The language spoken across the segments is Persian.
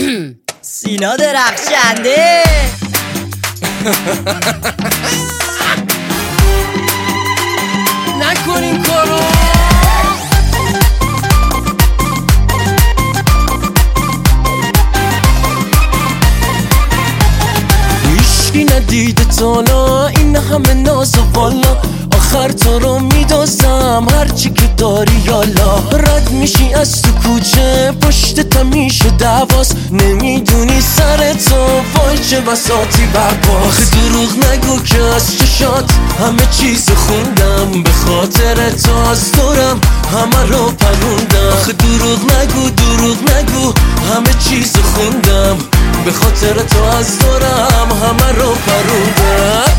سینا درخشنده. نکن این کارو. هیچکی ندیده تالا این همه ناز و والا، آخر تو رو میدازم هرچی که داری یالا. رد میشی از تو کوچه پشت تا میشه دعواست، نمیدونی سر تو وای چه بساطی برپاست. آخه دروغ نگو که از چشات همه چیز خوندم، به خاطر تو از دورم همه رو پروندم. آخه دروغ نگو همه چیز خوندم، به خاطر تو از دورم همه رو پروندم.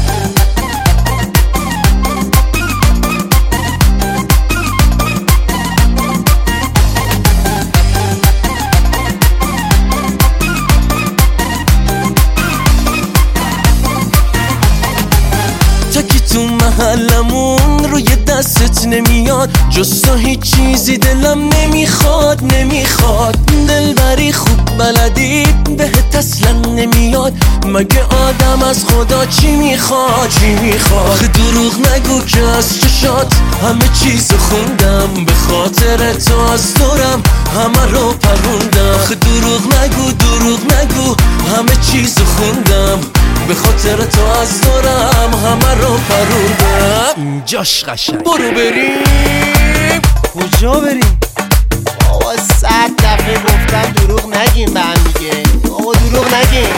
تو محلمون روی دستت نمیاد، جز تو هیچ چیزی دلم نمیخواد. دلبری خوب بلدی بهت اصلا نمیاد، مگه آدم از خدا چی میخواد؟ آخه دروغ نگو که از چشات همه چیز خوندم، به خاطر تو از دورم همه رو پروندم. آخه دروغ نگو همه چیز خوندم، به خاطر تو از دورم همه رو پروندم. اینجاش قشنگ. برو بریم. کجا بریم؟ بابا 100 دفعه گفتم دروغ نگیم به هم دیگه. بابا دروغ نگیم.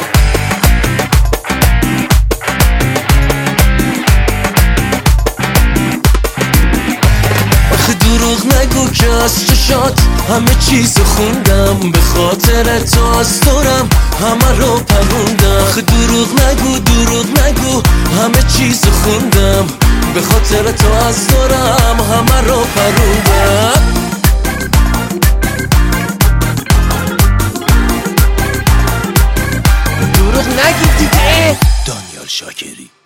دروغ نگو که از چشات همه چیز خوندم، به خاطر تو از دورم همه رو پروندم. آخه دروغ نگو همه چیز خوندم، به خاطر تو از دورم همه رو پروندم. دروغ نگید دیگه. دانیال شاکری.